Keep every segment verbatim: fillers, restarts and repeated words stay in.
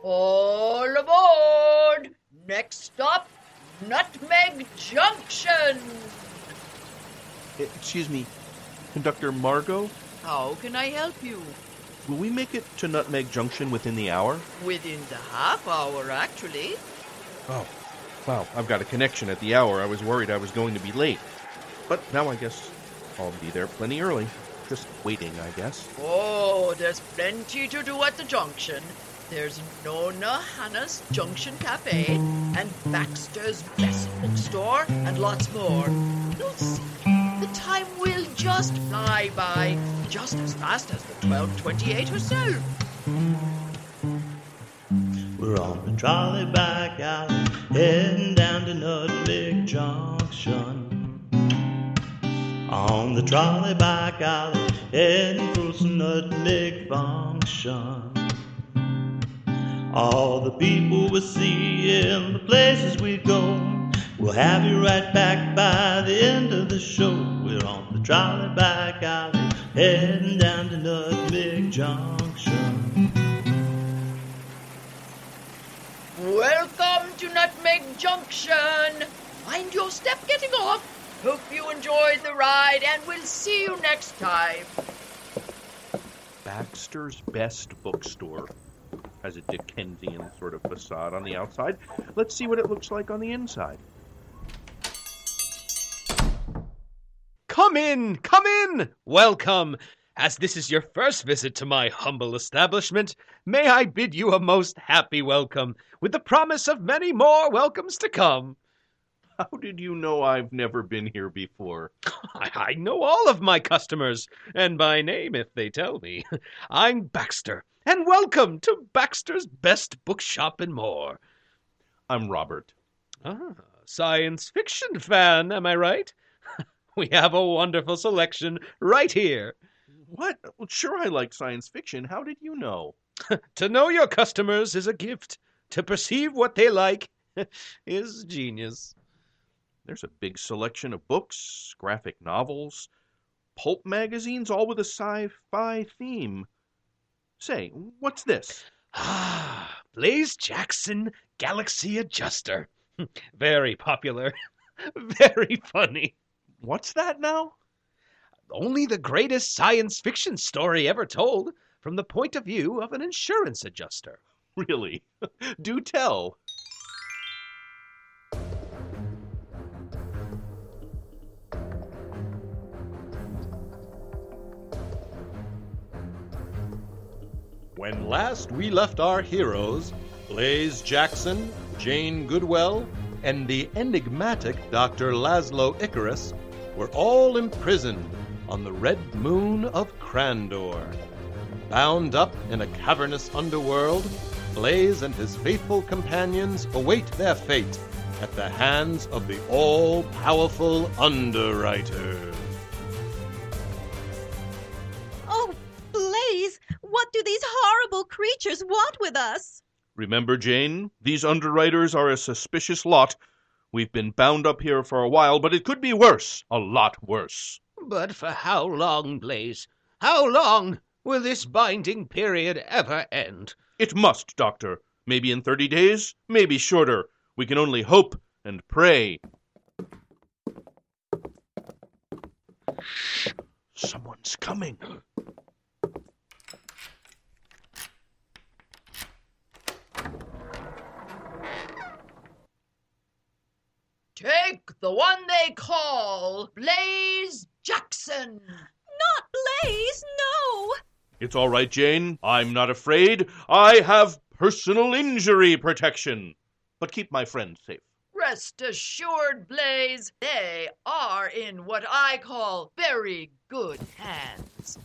All aboard! Next stop, Nutmeg Junction! Excuse me, Conductor Margot? How can I help you? Will we make it to Nutmeg Junction within the hour? Within the half hour, actually. Oh, wow, I've got a connection at the hour. I was worried I was going to be late. But now I guess I'll be there plenty early. Just waiting, I guess. Oh, there's plenty to do at the junction. There's Nona Hannah's Junction Cafe, and Baxter's Best Bookstore, and lots more. You'll see, the time will just fly by, just as fast as the twelve twenty-eight herself. We're on the trolley back alley, heading down to Nutmeg Junction. On the trolley back alley, heading for some nutmeg function. All the people we see and the places we go, we'll have you right back by the end of the show. We're on the trolley back alley, heading down to Nutmeg Junction. Welcome to Nutmeg Junction. Mind your step getting off. Hope you enjoyed the ride, and we'll see you next time. Baxter's Best Bookstore has a Dickensian sort of facade on the outside. Let's see what it looks like on the inside. Come in, come in! Welcome! As this is your first visit to my humble establishment, may I bid you a most happy welcome, with the promise of many more welcomes to come. How did you know I've never been here before? I, I know all of my customers, and by name if they tell me. I'm Baxter, and welcome to Baxter's Best Bookshop and more. I'm Robert. Ah, science fiction fan, am I right? We have a wonderful selection right here. What? Well, sure I like science fiction. How did you know? To know your customers is a gift. To perceive what they like is genius. There's a big selection of books, graphic novels, pulp magazines, all with a sci-fi theme. Say, what's this? Ah, Blaze Jackson Galaxy Adjuster. Very popular. Very funny. What's that now? Only the greatest science fiction story ever told from the point of view of an insurance adjuster. Really? Do tell. When last we left our heroes, Blaze Jackson, Jane Goodwell, and the enigmatic Doctor Laszlo Icarus were all imprisoned on the red moon of Crandor. Bound up in a cavernous underworld, Blaze and his faithful companions await their fate at the hands of the all-powerful Underwriter. Oh, Blaze, what do these horrible creatures want with us? Remember, Jane, these underwriters are a suspicious lot. We've been bound up here for a while, but it could be worse, a lot worse. But for how long, Blaze? How long will this binding period ever end? It must, Doctor. Maybe in thirty days, maybe shorter. We can only hope and pray. Shh! Someone's coming. Take the one they call Blaze Jackson. Not Blaze, no! It's all right, Jane. I'm not afraid. I have personal injury protection. But keep my friend safe. Rest assured, Blaze, they are in what I call very good hands.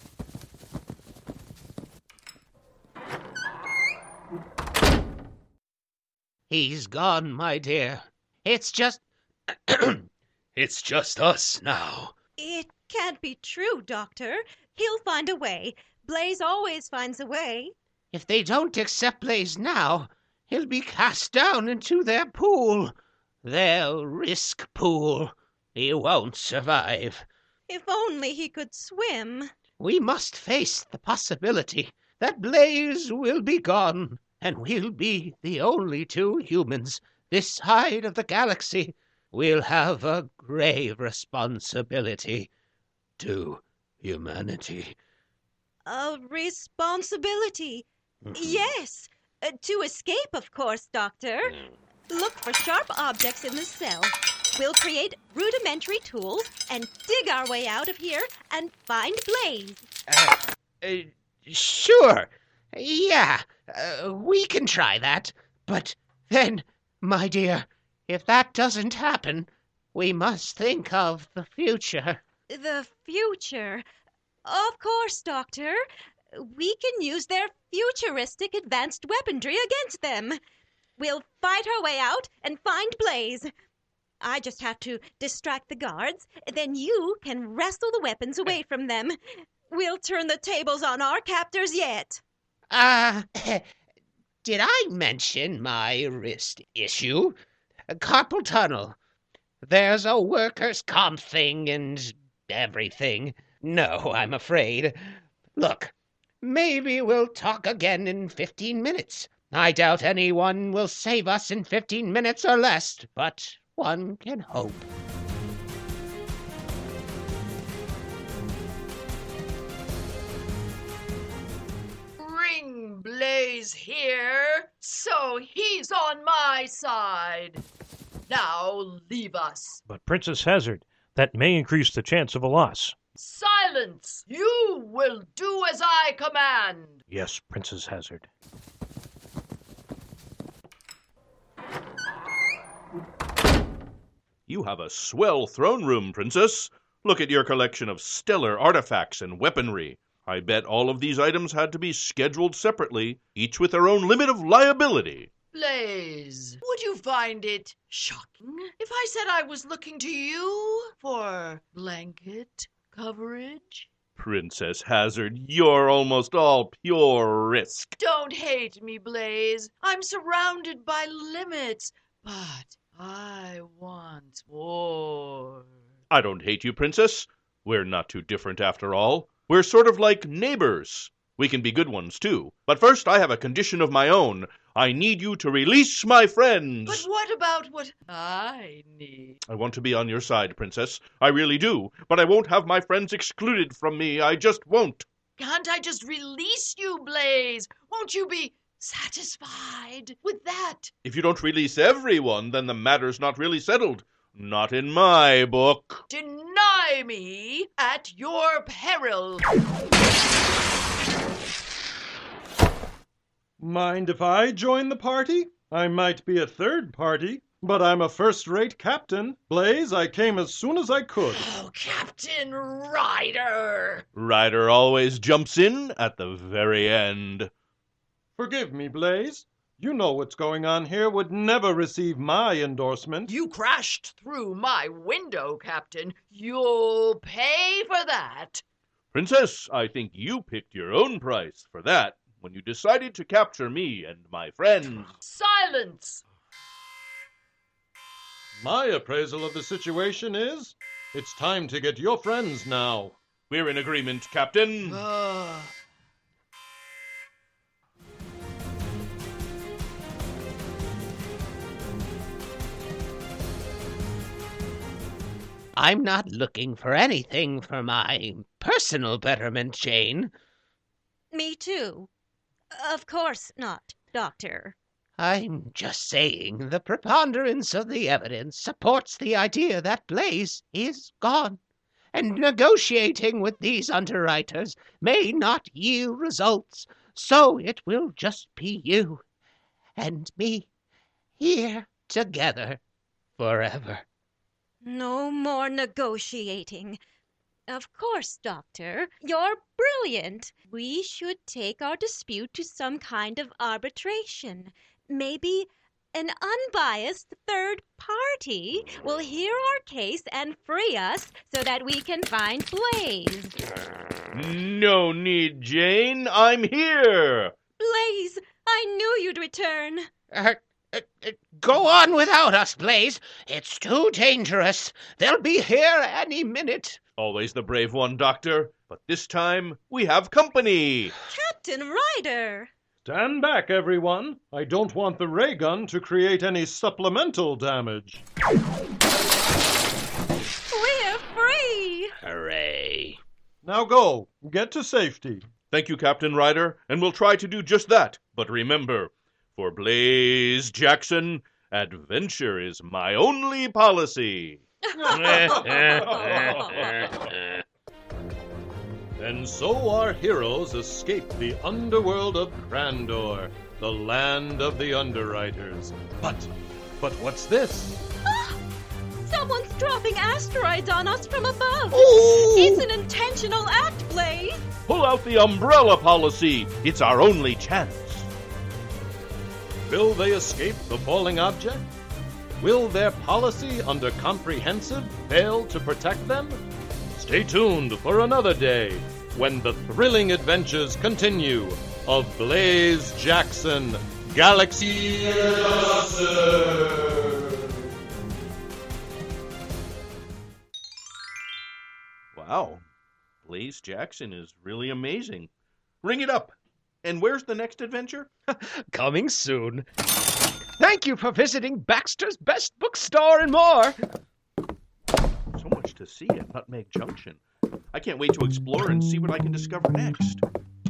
He's gone, my dear. It's just... it's just us now. It can't be true, Doctor. He'll find a way. Blaze always finds a way. If they don't accept Blaze now, he'll be cast down into their pool. Their risk pool. He won't survive. If only he could swim. We must face the possibility that Blaze will be gone and we'll be the only two humans this side of the galaxy. We'll have a grave responsibility to humanity. A responsibility. Yes. Uh, to escape, of course, Doctor. Look for sharp objects in the cell. We'll create rudimentary tools and dig our way out of here and find Blaze. Uh, uh, sure. Yeah, uh, we can try that. But then, my dear, if that doesn't happen, we must think of the future. The future. Of course, Doctor. We can use their futuristic advanced weaponry against them. We'll fight our way out and find Blaze. I just have to distract the guards. Then you can wrestle the weapons away from them. We'll turn the tables on our captors yet. Uh, did I mention my wrist issue? Carpal tunnel. There's a workers' comp thing and everything. No, I'm afraid. Look, maybe we'll talk again in fifteen minutes. I doubt anyone will save us in fifteen minutes or less, but one can hope. Bring Blaze here, so he's on my side. Now leave us. But Princess Hazard, that may increase the chance of a loss. Silence! You will do as I command. Yes, Princess Hazard. You have a swell throne room, Princess. Look at your collection of stellar artifacts and weaponry. I bet all of these items had to be scheduled separately, each with their own limit of liability. Blaze, would you find it shocking if I said I was looking to you for blanket coverage? Princess Hazard, you're almost all pure risk. Don't hate me, Blaze. I'm surrounded by limits, but I want more. I don't hate you, Princess. We're not too different after all. We're sort of like neighbors. We can be good ones, too. But first, I have a condition of my own. I need you to release my friends. But what about what I need? I want to be on your side, Princess. I really do. But I won't have my friends excluded from me. I just won't. Can't I just release you, Blaze? Won't you be satisfied with that? If you don't release everyone, then the matter's not really settled. Not in my book. Deny me at your peril. Mind if I join the party? I might be a third party, but I'm a first-rate captain. Blaze, I came as soon as I could. Oh, Captain Ryder! Ryder always jumps in at the very end. Forgive me, Blaze. You know what's going on here would never receive my endorsement. You crashed through my window, Captain. You'll pay for that. Princess, I think you picked your own price for that when you decided to capture me and my friends. Silence! My appraisal of the situation is, it's time to get your friends now. We're in agreement, Captain. Uh, I'm not looking for anything for my personal betterment, Jane. Me too. Of course not, Doctor. I'm just saying the preponderance of the evidence supports the idea that Blaze is gone, and negotiating with these underwriters may not yield results, so it will just be you and me here together forever. No more negotiating. Of course, Doctor. You're brilliant. We should take our dispute to some kind of arbitration. Maybe an unbiased third party will hear our case and free us so that we can find Blaze. No need, Jane. I'm here. Blaze, I knew you'd return. Uh, uh, uh, go on without us, Blaze. It's too dangerous. They'll be here any minute. Always the brave one, Doctor. But this time, we have company. Captain Ryder. Stand back, everyone. I don't want the ray gun to create any supplemental damage. We're free! Hooray. Now go. Get to safety. Thank you, Captain Ryder, and we'll try to do just that. But remember, for Blaze Jackson, adventure is my only policy. And so our heroes escape the underworld of Grandor, the land of the underwriters. But, but what's this? Someone's dropping asteroids on us from above. Oh! It's an intentional act, Blaze. Pull out the umbrella policy. It's our only chance. Will they escape the falling object? Will their policy under comprehensive fail to protect them? Stay tuned for another day when the thrilling adventures continue of Blaze Jackson, Galaxy Adjuster. Wow, Blaze Jackson is really amazing. Ring it up. And where's the next adventure? Coming soon. Thank you for visiting Baxter's Best Bookstore and more. So much to see at Nutmeg Junction. I can't wait to explore and see what I can discover next.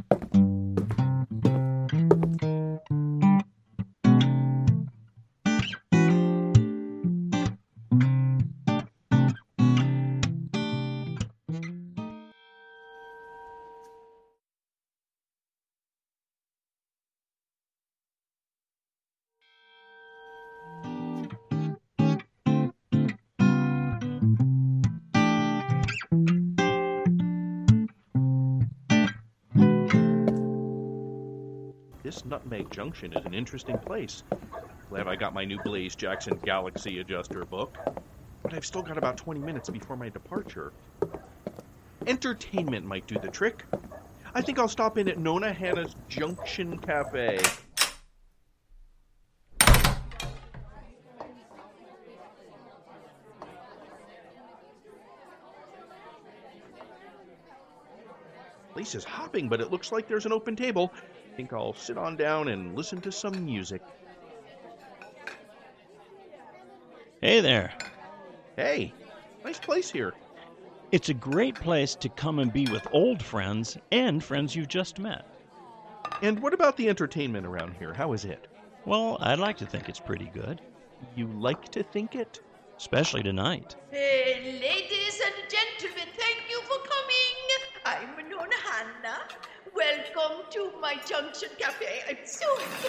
This Nutmeg Junction is an interesting place. Glad I got my new Blaze Jackson Galaxy Adjuster book. But I've still got about twenty minutes before my departure. Entertainment might do the trick. I think I'll stop in at Nona Hannah's Junction Cafe. Place is hopping, but it looks like there's an open table. I think I'll sit on down and listen to some music. Hey there. Hey, nice place here. It's a great place to come and be with old friends and friends you've just met. And what about the entertainment around here? How is it? Well, I'd like to think it's pretty good, You like to think it? especially tonight. Hey, ladies and gentlemen, thank you for coming. I'm Nona Hannah. Welcome to my Junction Cafe. I'm so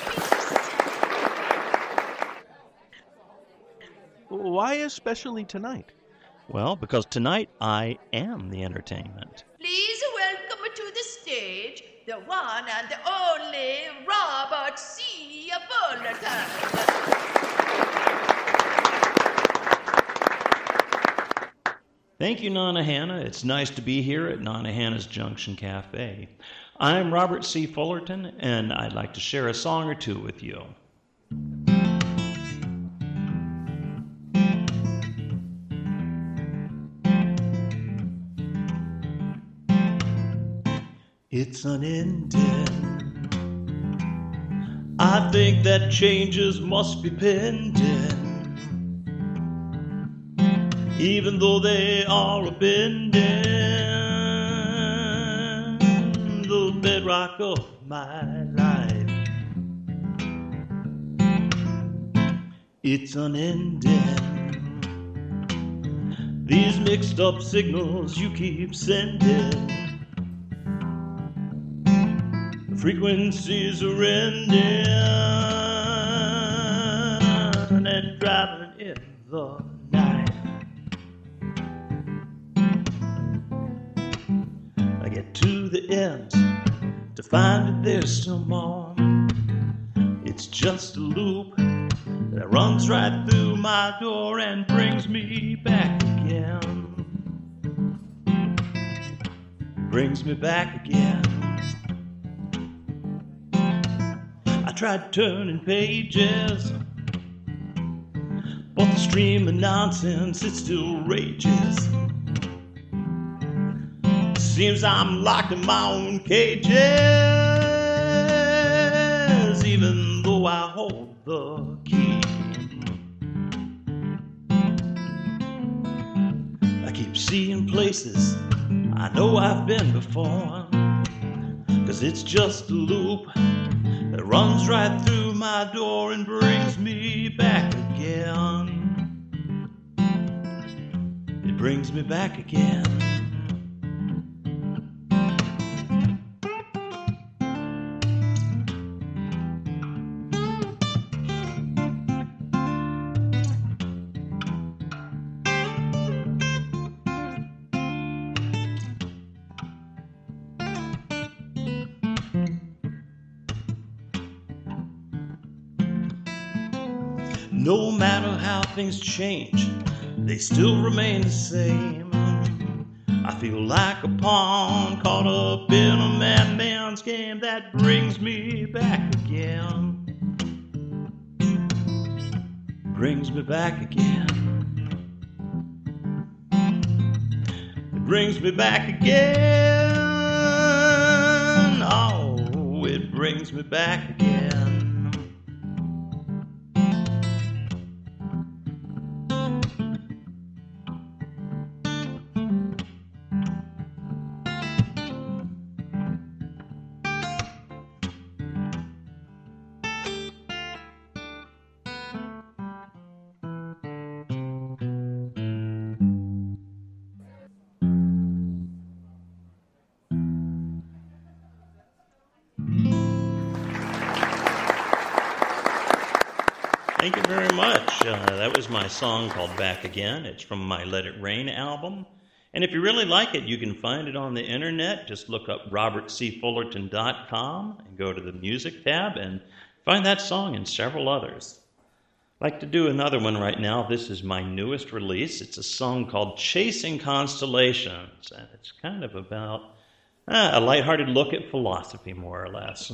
happy to see you. Why especially tonight? Well, because tonight I am the entertainment. Please welcome to the stage the one and the only Robert C. Fullerton. Thank you, Nana Hannah. It's nice to be here at Nana Hannah's Junction Cafe. I'm Robert C. Fullerton, and I'd like to share a song or two with you. It's unending. I think that changes must be pending, even though they are a bending the bedrock of my life. It's unending. These mixed up signals you keep sending, the frequencies are ending and driving in the night. I get to the end to find that there's still more. It's just a loop that runs right through my door and brings me back again. Brings me back again. I tried turning pages, but the stream of nonsense, it still rages. Seems I'm locked in my own cages, even though I hold the key. I keep seeing places I know I've been before, 'cause it's just a loop that runs right through my door and brings me back again. It brings me back again. No matter how things change, they still remain the same. I feel like a pawn caught up in a madman's game that brings me back again. Brings me back again. It brings me back again. Oh, it brings me back again. Thank you very much. Uh, that was my song called Back Again. It's from my Let It Rain album. And if you really like it, you can find it on the internet. Just look up robert c fullerton dot com and go to the music tab and find that song and several others. I'd like to do another one right now. This is my newest release. It's a song called Chasing Constellations. And it's kind of about uh, a lighthearted look at philosophy, more or less.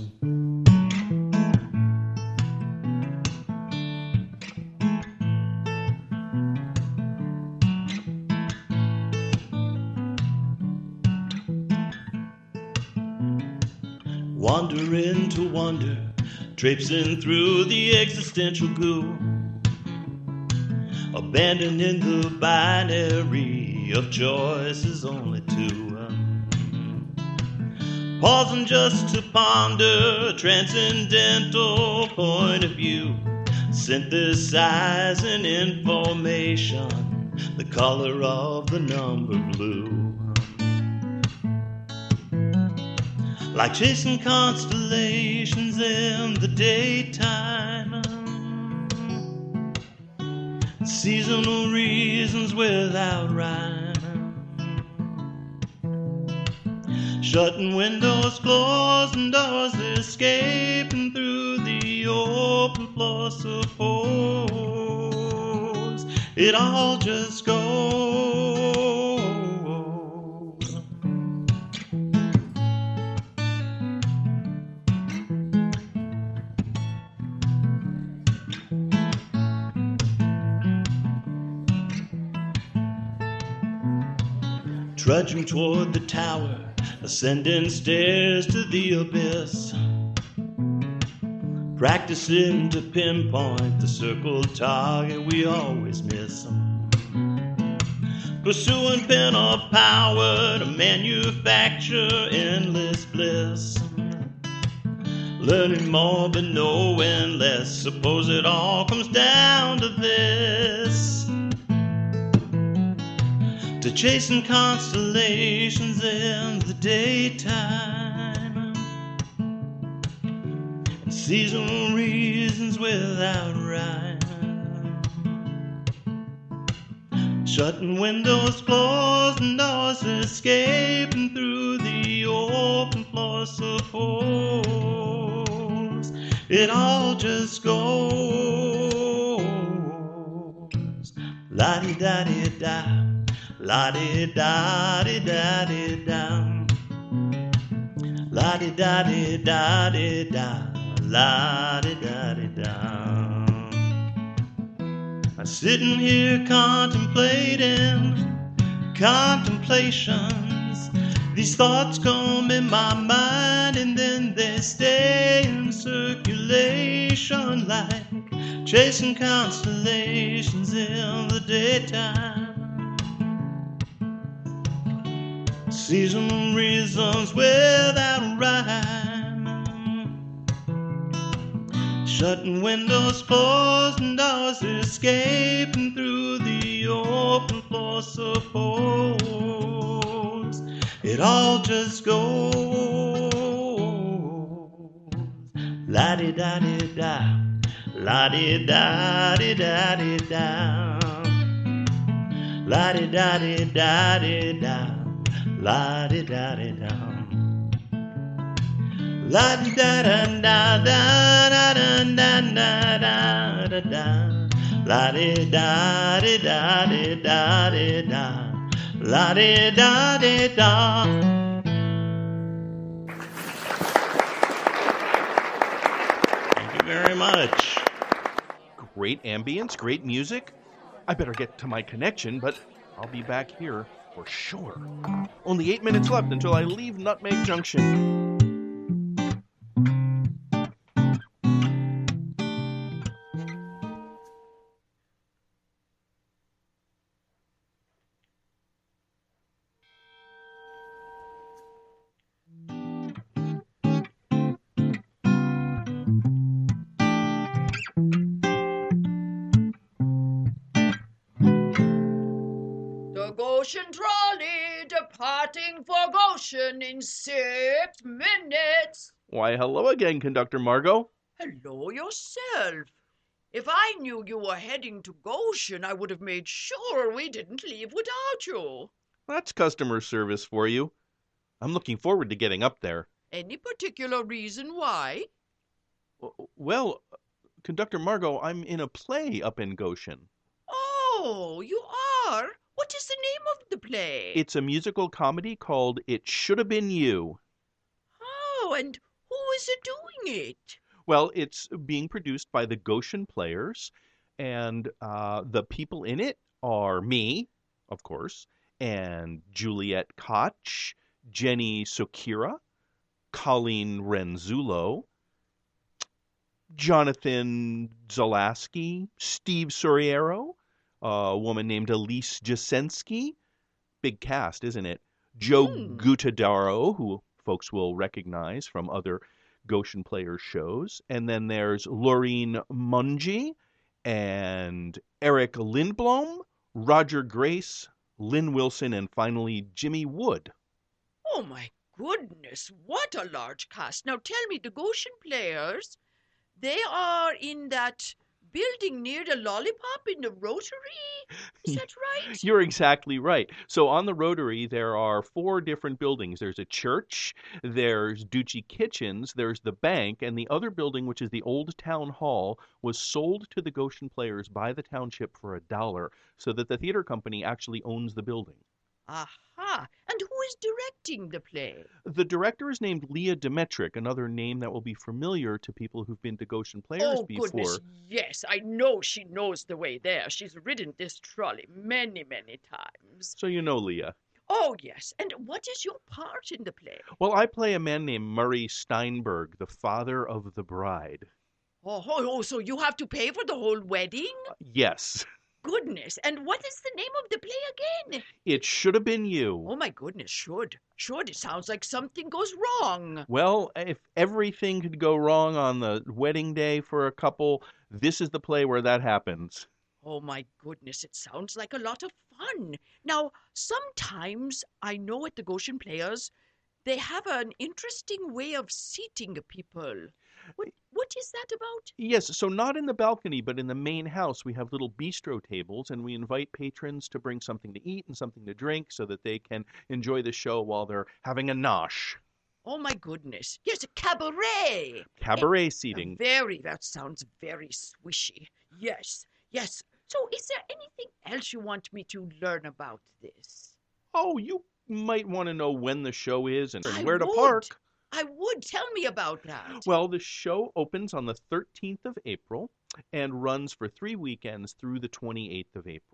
Wander into wonder, traipsing through the existential goo, abandoning the binary of choices only two. Pausing just to ponder a transcendental point of view, synthesizing information, the color of the number blue. Like chasing constellations in the daytime, seasonal reasons without rhyme, shutting windows, closing doors, escaping through the open floor. Suppose it all just goes. Trudging toward the tower, ascending stairs to the abyss, practicing to pinpoint the circled target we always miss. Pursuing pen of power to manufacture endless bliss, learning more but knowing less. Suppose it all comes down to this: to chasing constellations in the daytime, and seasonal reasons without rhyme, shutting windows, closing doors, escaping through the open floor. Suppose it all just goes la-di-da-di-da, la-di-da-di-da-di-da, la-di-da-di-da-di-da, la-di-da-di-da. I'm sitting here contemplating contemplations, these These thoughts come in my mind and then they stay in circulation like chasing constellations in the daytime. Seasonal reasons without rhyme, shutting windows, closing doors, escaping through the open floor. Suppose it all just goes la-di-da-di-da, la-di-da-di-da-di-da, la-di-da-di-da-di-da, la-di-da-di-da, la-di-da-da-da-da-da-da-da-da-da, la-di-da-di-da-di-da-di-da, la-di-da-di-da. Thank you very much. Great ambience, great music. I better get to my connection, but I'll be back here for sure. Only eight minutes left until I leave Nutmeg Junction. The Goshen trolley departing for Goshen in six minutes. Why, hello again, Conductor Margot. Hello yourself. If I knew you were heading to Goshen, I would have made sure we didn't leave without you. That's customer service for you. I'm looking forward to getting up there. Any particular reason why? W- Well, Conductor Margot, I'm in a play up in Goshen. Oh, you are? What is the name of the play? It's a musical comedy called It Should Have Been You. Oh, and who is it doing it? Well, it's being produced by the Goshen Players, and uh, the people in it are me, of course, and Juliet Koch, Jenny Sokira, Colleen Renzulo, Jonathan Zalaski, Steve Soriero, a woman named Elise Jasensky. Big cast, isn't it? Joe Hmm. Gutadaro, who folks will recognize from other Goshen Players shows. And then there's Laureen Mungy and Eric Lindblom, Roger Grace, Lynn Wilson, and finally Jimmy Wood. Oh, my goodness, what a large cast. Now tell me, the Goshen Players, they are in that building near the Lollipop in the Rotary? Is that right? You're exactly right. So on the Rotary, there are four different buildings. There's a church, there's Ducci Kitchens, there's the bank, and the other building, which is the old town hall, was sold to the Goshen Players by the township for a dollar, so that the theater company actually owns the building. Aha. And who is directing the play? The director is named Leah Demetric, another name that will be familiar to people who've been to Goshen Players Oh, before. goodness, yes. I know she knows the way there. She's ridden this trolley many, many times. So you know Leah. Oh, yes. And what is your part in the play? Well, I play a man named Murray Steinberg, the father of the bride. Oh, oh, oh, so you have to pay for the whole wedding? Yes, Goodness. And what is the name of the play again? it should have been you. Oh, my goodness, should. Should. It sounds like something goes wrong. Well, if everything could go wrong on the wedding day for a couple, this is the play where that happens. Oh, my goodness, it sounds like a lot of fun. Now, sometimes I know at the Goshen Players, they have an interesting way of seating people. What, what is that about? Yes, so not in the balcony, but in the main house, we have little bistro tables, and we invite patrons to bring something to eat and something to drink so that they can enjoy the show while they're having a nosh. Oh, my goodness. Yes, a cabaret. Cabaret A seating. very, that sounds very swishy. Yes, yes. So is there anything else you want me to learn about this? Oh, you might want to know when the show is and I where to would. park. I would. Tell me about that. Well, the show opens on the thirteenth of April and runs for three weekends through the twenty-eighth of April.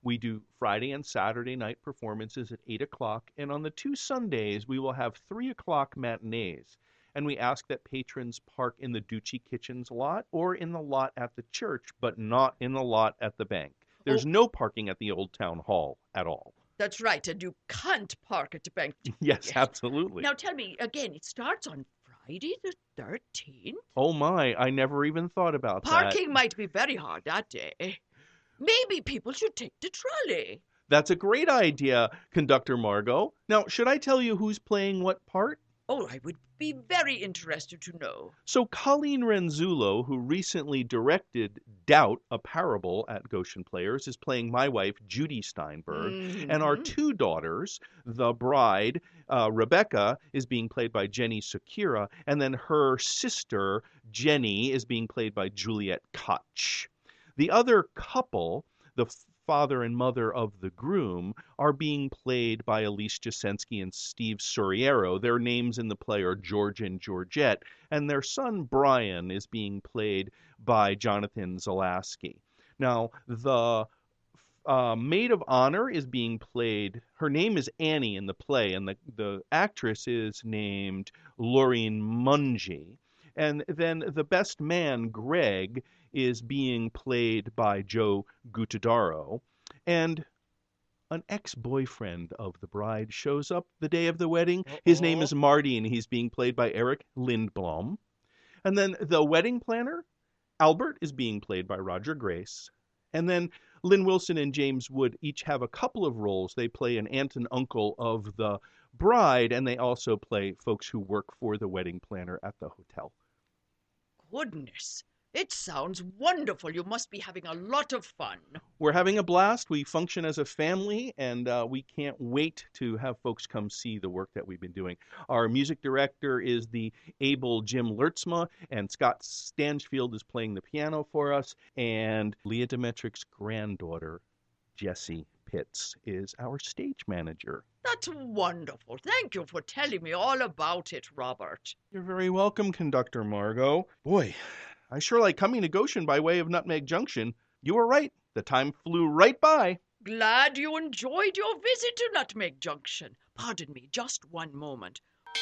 We do Friday and Saturday night performances at eight o'clock, and on the two Sundays, we will have three o'clock matinees. And we ask that patrons park in the Ducci Kitchens lot or in the lot at the church, but not in the lot at the bank. There's Oh. no parking at the Old Town Hall at all. That's right, and you can't park at the bank. Yes, absolutely. Now tell me, again, it starts on Friday the thirteenth? Oh my, I never even thought about that. Parking might be very hard that day. Maybe people should take the trolley. That's a great idea, Conductor Margot. Now, should I tell you who's playing what part? Oh, I would be very interested to know. So Colleen Renzulo, who recently directed Doubt, a parable at Goshen Players, is playing my wife, Judy Steinberg. Mhm. And our two daughters, the bride, uh, Rebecca, is being played by Jenny Sakura. And then her sister, Jenny, is being played by Juliet Koch. The other couple, the father and mother of the groom, are being played by Elise Jasensky and Steve Suriero. Their names in the play are George and Georgette, and their son Brian is being played by Jonathan Zalaski. Now, the uh, maid of honor is being played, her name is Annie in the play, and the, the actress is named Laureen Mungy. And then the best man, Greg, is being played by Joe Gutadaro. And an ex-boyfriend of the bride shows up the day of the wedding. His name is Marty, and he's being played by Eric Lindblom. And then the wedding planner, Albert, is being played by Roger Grace. And then Lynn Wilson and James Wood each have a couple of roles. They play an aunt and uncle of the bride, and they also play folks who work for the wedding planner at the hotel. Goodness, it sounds wonderful. You must be having a lot of fun. We're having a blast. We function as a family, and uh, we can't wait to have folks come see the work that we've been doing. Our music director is the able Jim Lertzma, and Scott Stanchfield is playing the piano for us, and Leah Demetric's granddaughter, Jessie Pitts, is our stage manager. That's wonderful. Thank you for telling me all about it, Robert. You're very welcome, Conductor Margot. Boy, I sure like coming to Goshen by way of Nutmeg Junction. You were right. The time flew right by. Glad you enjoyed your visit to Nutmeg Junction. Pardon me, just one moment.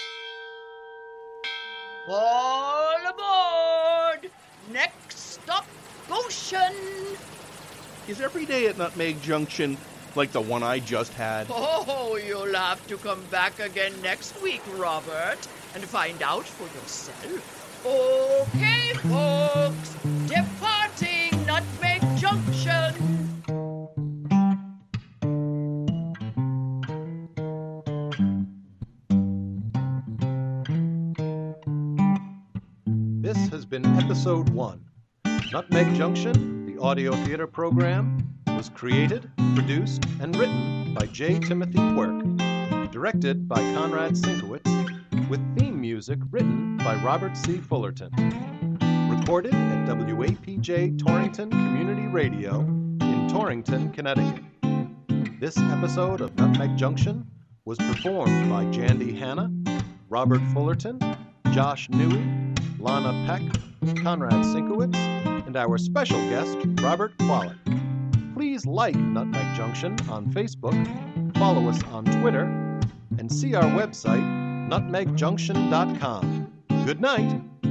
All aboard! Next stop, Goshen! Is every day at Nutmeg Junction like the one I just had? Oh, you'll have to come back again next week, Robert, and find out for yourself. Okay, folks, departing Nutmeg Junction. This has been episode one. Nutmeg Junction, the audio theater program, was created, produced, and written by J. Timothy Quirk, directed by Conrad Sinkowitz, with theme music written by Robert C. Fullerton. Recorded at W A P J Torrington Community Radio in Torrington, Connecticut. This episode of Nutmeg Junction was performed by Jandy Hanna, Robert Fullerton, Josh Newey, Lana Peck, Conrad Sinkowitz, and our special guest, Robert Quallett. Please like Nutmeg Junction on Facebook, follow us on Twitter, and see our website, nutmeg junction dot com. Good night.